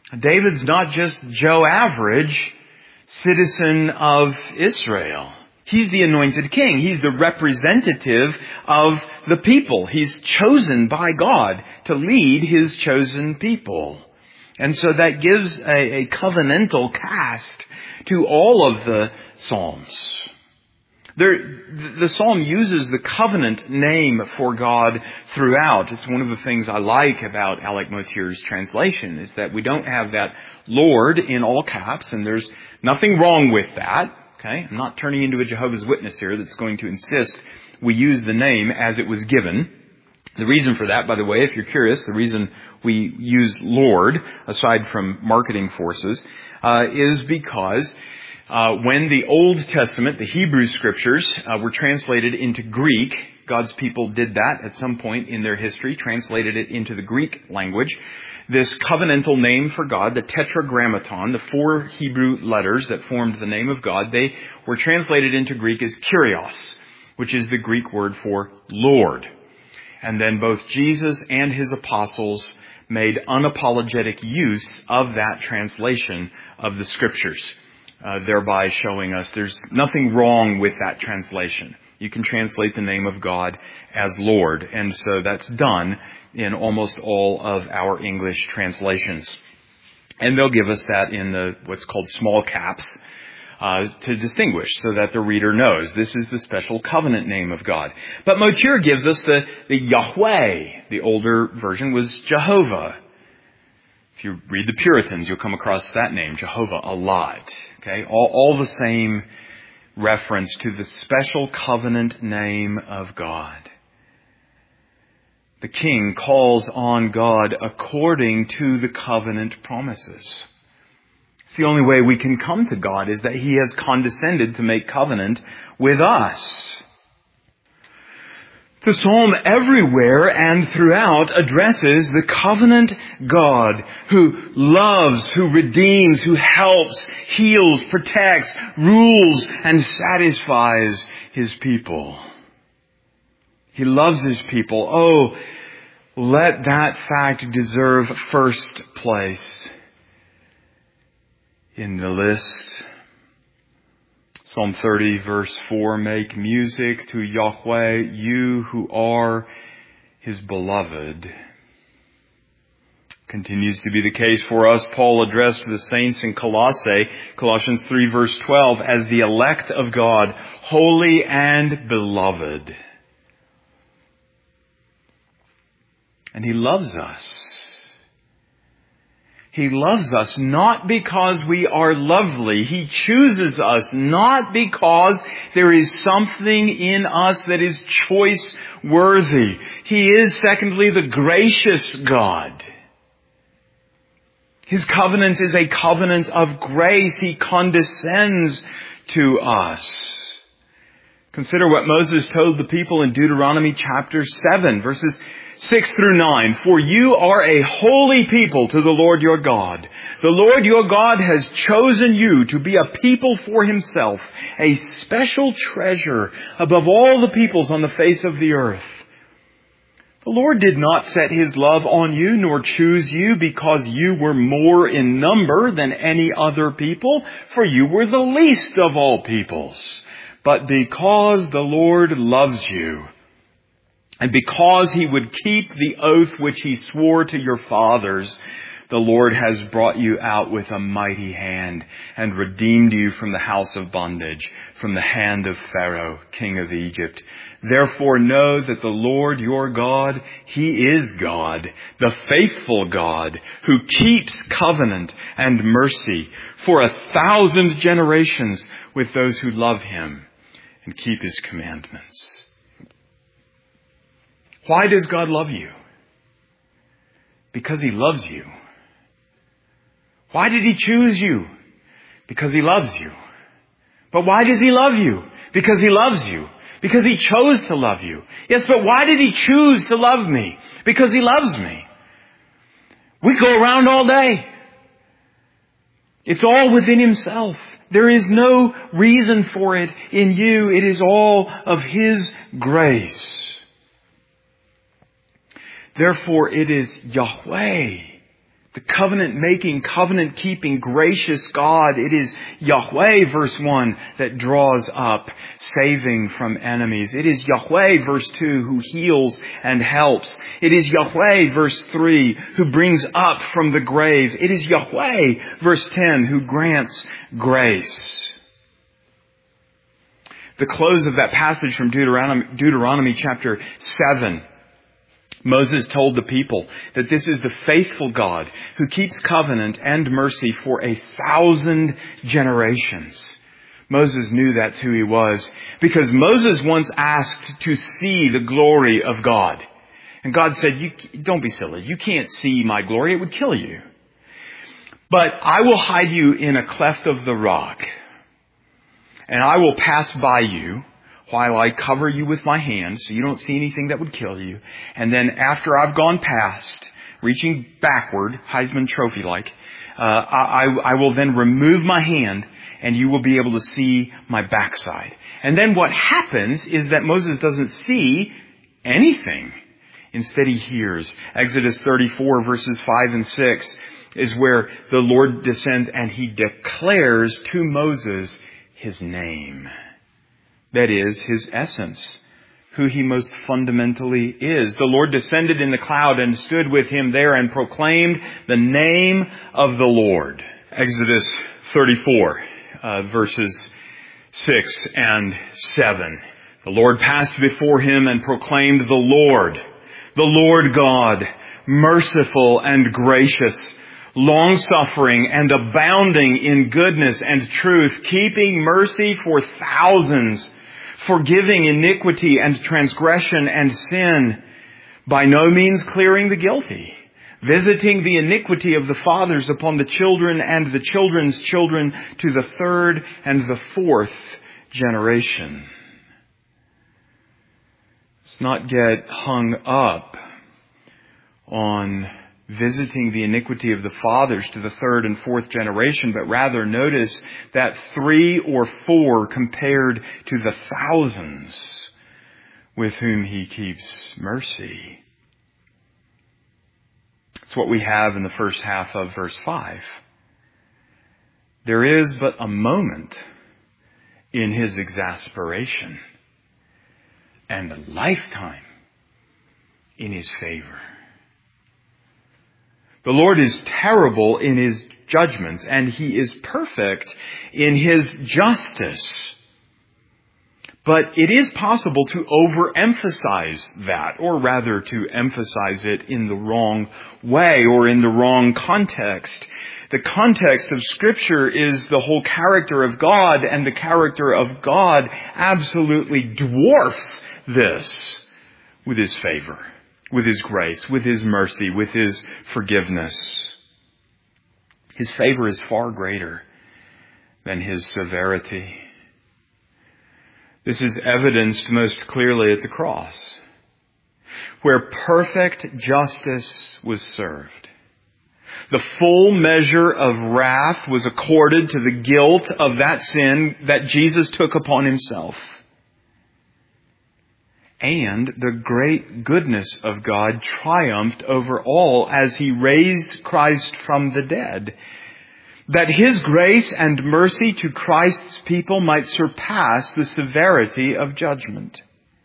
David's not just Joe Average, citizen of Israel. He's the anointed king. He's the representative of the people. He's chosen by God to lead His chosen people. And so that gives a, a covenantal cast to all of the Psalms. There, the Psalm uses the covenant name for God throughout. It's one of the things I like about Alec Motyer's translation, is that we don't have that Lord in all caps, and there's nothing wrong with that. Okay, I'm not turning into a Jehovah's Witness here that's going to insist we use the name as it was given. The reason for that, by the way, if you're curious, the reason we use Lord, aside from marketing forces, uh, is because uh, when the Old Testament, the Hebrew Scriptures, uh, were translated into Greek, God's people did that at some point in their history, translated it into the Greek language. This covenantal name for God, the Tetragrammaton, the four Hebrew letters that formed the name of God, they were translated into Greek as Kyrios, which is the Greek word for Lord. And then both Jesus and His apostles made unapologetic use of that translation of the Scriptures, uh, thereby showing us there's nothing wrong with that translation. You can translate the name of God as Lord, and so that's done in almost all of our English translations. And they'll give us that in the what's called small caps uh, to distinguish, so that the reader knows this is the special covenant name of God. But Motyer gives us the, the Yahweh. The older version was Jehovah. If you read the Puritans, you'll come across that name, Jehovah, a lot. Okay, all, all the same reference to the special covenant name of God. The king calls on God according to the covenant promises. It's the only way we can come to God, is that He has condescended to make covenant with us. The psalm everywhere and throughout addresses the covenant God who loves, who redeems, who helps, heals, protects, rules, and satisfies His people. He loves His people. Oh, let that fact deserve first place in the list. Psalm thirty, verse four, make music to Yahweh, you who are His beloved. Continues to be the case for us. Paul addressed the saints in Colossae, Colossians three, verse twelve, as the elect of God, holy and beloved. And He loves us. He loves us not because we are lovely. He chooses us not because there is something in us that is choice worthy. He is, secondly, the gracious God. His covenant is a covenant of grace. He condescends to us. Consider what Moses told the people in Deuteronomy chapter seven, verses six through nine. For you are a holy people to the Lord your God. The Lord your God has chosen you to be a people for Himself, a special treasure above all the peoples on the face of the earth. The Lord did not set His love on you, nor choose you because you were more in number than any other people, for you were the least of all peoples. But because the Lord loves you, and because He would keep the oath which He swore to your fathers, the Lord has brought you out with a mighty hand and redeemed you from the house of bondage, from the hand of Pharaoh, king of Egypt. Therefore know that the Lord your God, He is God, the faithful God, who keeps covenant and mercy for a thousand generations with those who love Him and keep His commandments. Why does God love you? Because He loves you. Why did He choose you? Because He loves you. But why does He love you? Because He loves you. Because He chose to love you. Yes, but why did He choose to love me? Because He loves me. We go around all day. It's all within Himself. There is no reason for it in you. It is all of His grace. Therefore, it is Yahweh, The covenant-making, covenant-keeping, gracious God. It is Yahweh, verse one, that draws up, saving from enemies. It is Yahweh, verse two, who heals and helps. It is Yahweh, verse three, who brings up from the grave. It is Yahweh, verse ten, who grants grace. The close of that passage from Deuteronomy, Deuteronomy chapter seven, Moses told the people that this is the faithful God who keeps covenant and mercy for a thousand generations. Moses knew that's who he was because Moses once asked to see the glory of God. And God said, "You don't be silly. You can't see my glory. It would kill you. But I will hide you in a cleft of the rock, and I will pass by you while I cover you with my hand so you don't see anything that would kill you. And then after I've gone past, reaching backward, Heisman Trophy-like, uh, I, I will then remove my hand and you will be able to see my backside." And then what happens is that Moses doesn't see anything. Instead he hears. Exodus thirty-four verses five and six is where the Lord descends and he declares to Moses his name. That is, his essence, who he most fundamentally is. The Lord descended in the cloud and stood with him there and proclaimed the name of the Lord. Exodus thirty-four, uh, verses six and seven. The Lord passed before him and proclaimed the Lord, the Lord God, merciful and gracious, long-suffering and abounding in goodness and truth, keeping mercy for thousands, forgiving iniquity and transgression and sin, by no means clearing the guilty, visiting the iniquity of the fathers upon the children and the children's children to the third and the fourth generation. Let's not get hung up on visiting the iniquity of the fathers to the third and fourth generation, but rather notice that three or four compared to the thousands with whom he keeps mercy. It's what we have in the first half of verse five. There is but a moment in his exasperation and a lifetime in his favor. The Lord is terrible in his judgments, and he is perfect in his justice. But it is possible to overemphasize that, or rather to emphasize it in the wrong way or in the wrong context. The context of Scripture is the whole character of God, and the character of God absolutely dwarfs this with his favor, with his grace, with his mercy, with his forgiveness. His favor is far greater than his severity. This is evidenced most clearly at the cross, where perfect justice was served. The full measure of wrath was accorded to the guilt of that sin that Jesus took upon himself. And the great goodness of God triumphed over all as he raised Christ from the dead, that his grace and mercy to Christ's people might surpass the severity of judgment.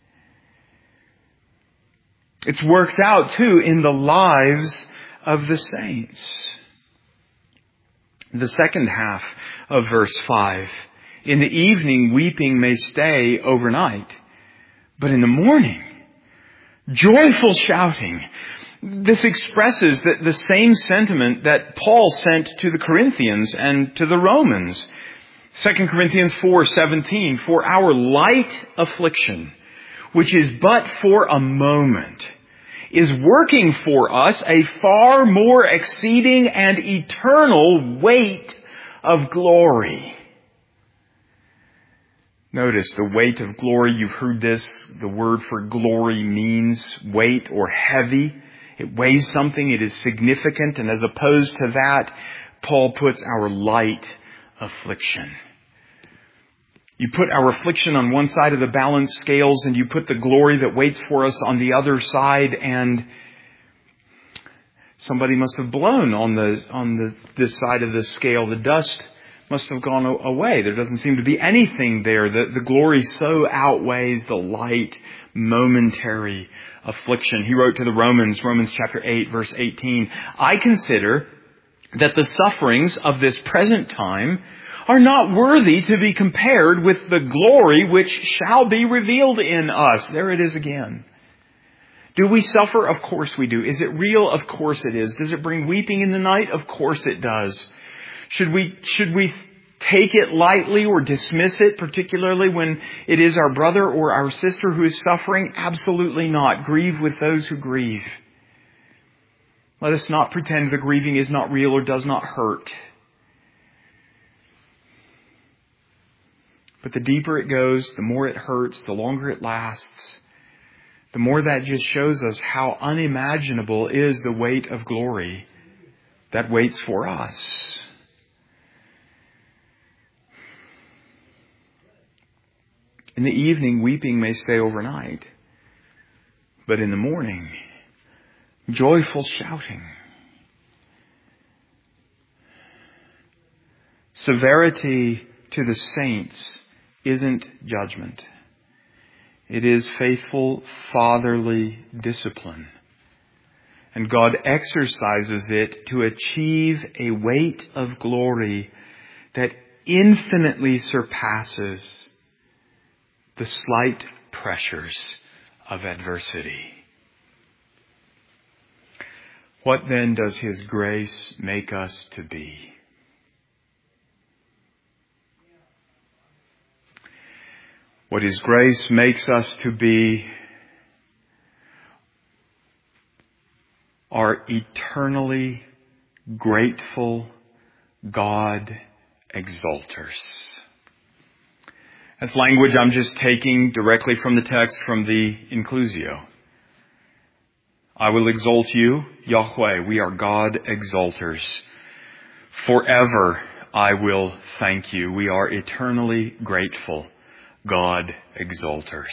It's worked out, too, in the lives of the saints. The second half of verse five. In the evening, weeping may stay overnight, but in the morning, joyful shouting. This expresses the, the same sentiment that Paul sent to the Corinthians and to the Romans. Second Corinthians four seventeen, for our light affliction, which is but for a moment, is working for us a far more exceeding and eternal weight of glory. Notice the weight of glory. You've heard this. The word for glory means weight or heavy. It weighs something. It is significant. And as opposed to that, Paul puts our light affliction. You put our affliction on one side of the balance scales and you put the glory that waits for us on the other side, and Somebody must have blown on the on the this side of the scale. The dust must have gone away. There doesn't seem to be anything there. The, the glory so outweighs the light, momentary affliction. He wrote to the Romans, Romans chapter eight, verse eighteen, I consider that the sufferings of this present time are not worthy to be compared with the glory which shall be revealed in us. There it is again. Do we suffer? Of course we do. Is it real? Of course it is. Does it bring weeping in the night? Of course it does. Should we, should we take it lightly or dismiss it, particularly when it is our brother or our sister who is suffering? Absolutely not. Grieve with those who grieve. Let us not pretend the grieving is not real or does not hurt. But the deeper it goes, the more it hurts, the longer it lasts, the more that just shows us how unimaginable is the weight of glory that waits for us. In the evening, weeping may stay overnight, but in the morning, joyful shouting. Severity to the saints isn't judgment. It is faithful fatherly discipline. And God exercises it to achieve a weight of glory that infinitely surpasses the slight pressures of adversity. What then does His grace make us to be? What His grace makes us to be are eternally grateful God exalters. That's language I'm just taking directly from the text from the Inclusio. I will exalt you, Yahweh. We are God exalters. Forever I will thank you. We are eternally grateful God exalters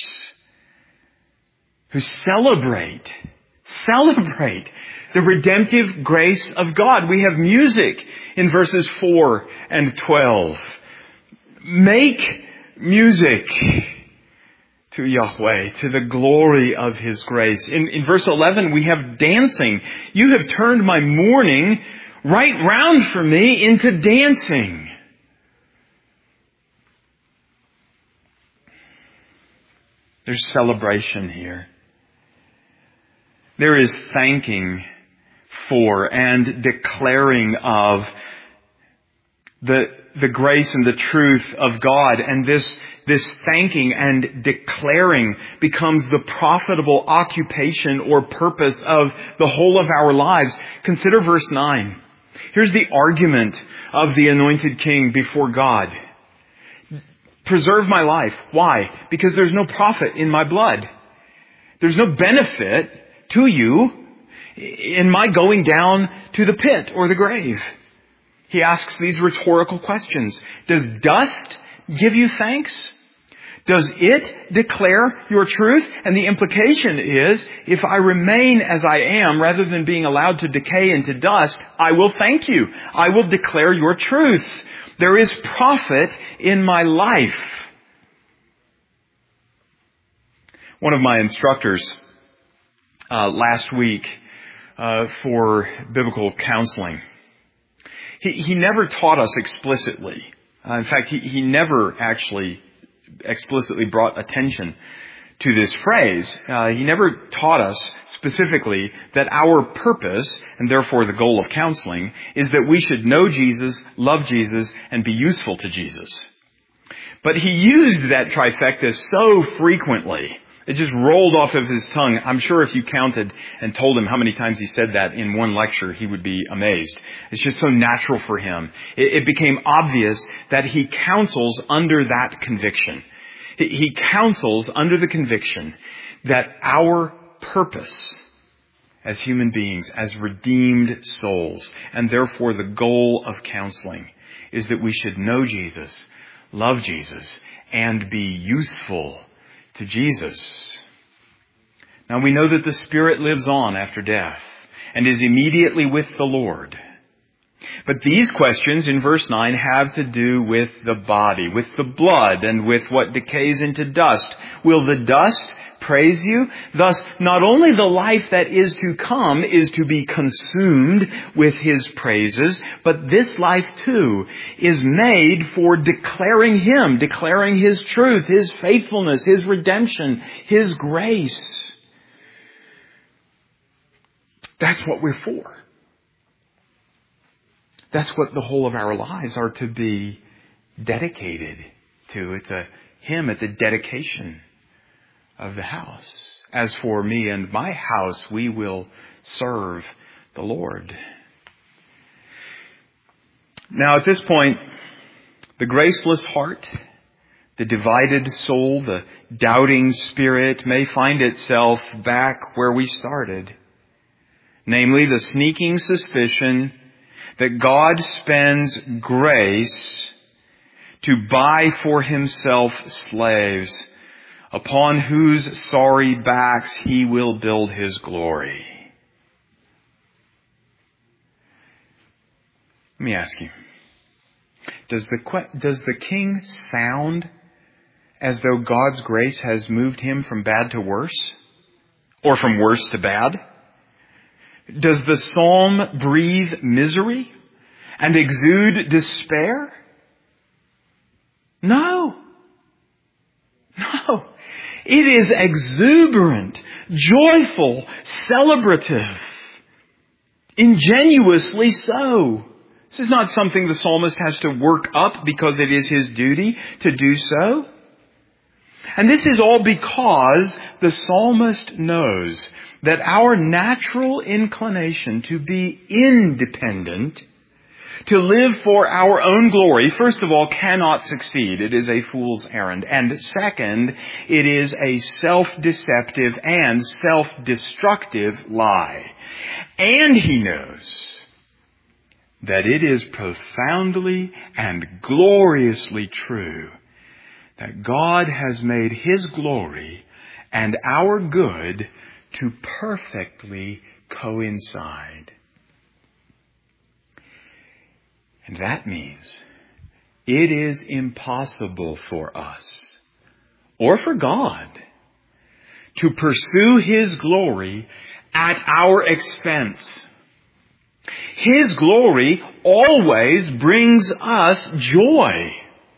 who celebrate, celebrate the redemptive grace of God. We have music in verses four and twelve. Make music to Yahweh, to the glory of His grace. In, in verse eleven, we have dancing. You have turned my mourning right round for me into dancing. There's celebration here. There is thanking for and declaring of the, the grace and the truth of God. And this, this thanking and declaring becomes the profitable occupation or purpose of the whole of our lives. Consider verse nine. Here's the argument of the anointed king before God. Preserve my life. Why? Because there's no profit in my blood. There's no benefit to you in my going down to the pit or the grave. He asks these rhetorical questions. Does dust give you thanks? Does it declare your truth? And the implication is, if I remain as I am, rather than being allowed to decay into dust, I will thank you. I will declare your truth. There is profit in my life. One of my instructors uh, last week uh, for biblical counseling, he, he never taught us explicitly. Uh, in fact, he, he never actually explicitly brought attention to this phrase. Uh, he never taught us specifically that our purpose, and therefore the goal of counseling, is that we should know Jesus, love Jesus, and be useful to Jesus. But he used that trifecta so frequently, it just rolled off of his tongue. I'm sure if you counted and told him how many times he said that in one lecture, he would be amazed. It's just so natural for him. It, it became obvious that he counsels under that conviction. He, he counsels under the conviction that our purpose as human beings, as redeemed souls, and therefore the goal of counseling, is that we should know Jesus, love Jesus, and be useful to Jesus. Now we know that the Spirit lives on after death, and is immediately with the Lord. But these questions in verse nine have to do with the body, with the blood, and with what decays into dust. Will the dust praise you? Thus, not only the life that is to come is to be consumed with His praises, but this life too is made for declaring Him, declaring His truth, His faithfulness, His redemption, His grace. That's what we're for. That's what the whole of our lives are to be dedicated to. It's a hymn at the dedication of the house. As for me and my house, we will serve the Lord. Now at this point, the graceless heart, the divided soul, the doubting spirit may find itself back where we started. Namely, the sneaking suspicion that God spends grace to buy for Himself slaves upon whose sorry backs He will build His glory. Let me ask you, does the, does the king sound as though God's grace has moved him from bad to worse? Or from worse to bad? Does the psalm breathe misery and exude despair? No. No. It is exuberant, joyful, celebrative, ingenuously so. This is not something the psalmist has to work up because it is his duty to do so. And this is all because the psalmist knows that our natural inclination to be independent, to live for our own glory, first of all, cannot succeed. It is a fool's errand. And second, it is a self-deceptive and self-destructive lie. And he knows that it is profoundly and gloriously true that God has made His glory and our good to perfectly coincide. And that means it is impossible for us, or for God, to pursue His glory at our expense. His glory always brings us joy.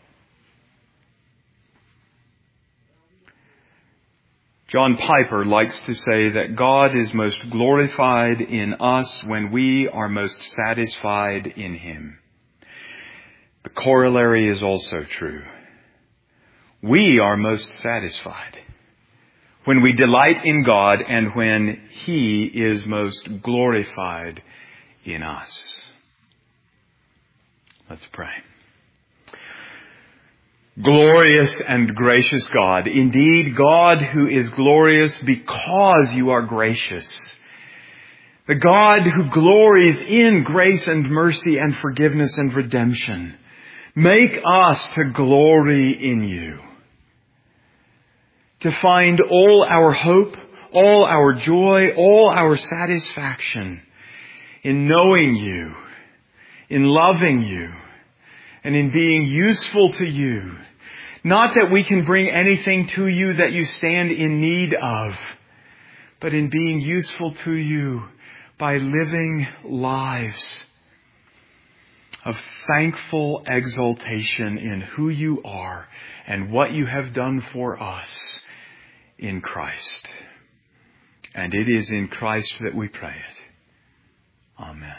John Piper likes to say that God is most glorified in us when we are most satisfied in Him. The corollary is also true. We are most satisfied when we delight in God and when He is most glorified in us. Let's pray. Glorious and gracious God, indeed God who is glorious because you are gracious. The God who glories in grace and mercy and forgiveness and redemption. Make us to glory in you. To find all our hope, all our joy, all our satisfaction in knowing you, in loving you, and in being useful to you. Not that we can bring anything to you that you stand in need of, but in being useful to you by living lives of thankful exaltation in who you are and what you have done for us in Christ. And it is in Christ that we pray it. Amen.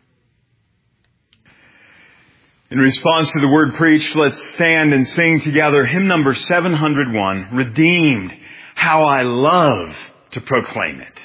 In response to the word preached, let's stand and sing together hymn number seven hundred one, Redeemed, How I Love to Proclaim It.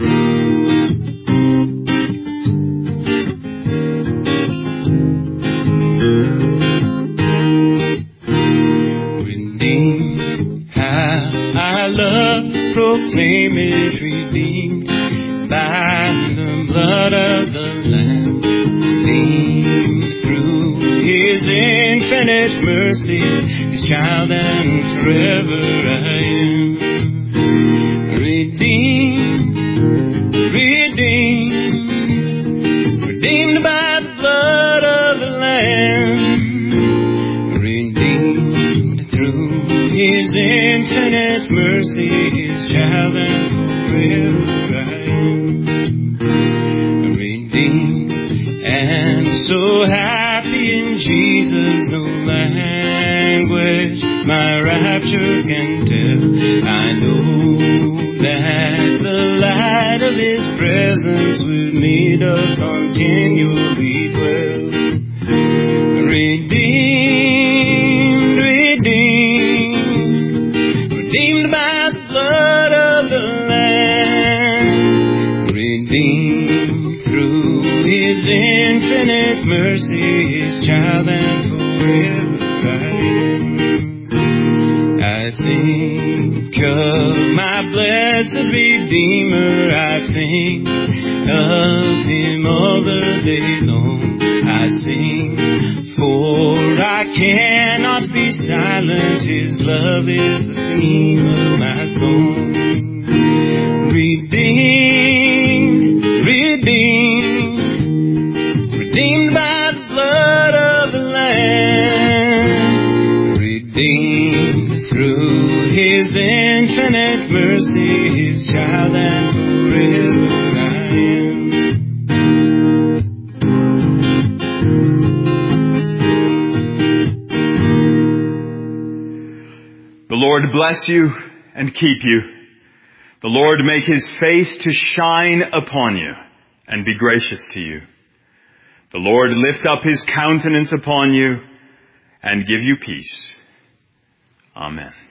Redeemed, how I love to proclaim it, redeemed by the blood of the Lamb, redeemed through His infinite mercy, His child and forever I am. Redeemed, redeemed, mercy, His child, and forever I am redeemed and so happy in Jesus. No language my rapture can tell. I know that the light of His presence with me does continually dwell. Redeemed, redeemed, redeemed by the blood of the Lamb, redeemed through His infinite mercy, His child, and forever I am. I think of my blessed Redeemer, I think of Him all the day long. I sing, for I cannot be silent, His love is the theme of my song. Redeemed, redeemed, redeemed by the blood of the Lamb, redeemed through His infinite mercy, His child, and forever I am. The Lord bless you and keep you. The Lord make His face to shine upon you and be gracious to you. The Lord lift up His countenance upon you and give you peace. Amen.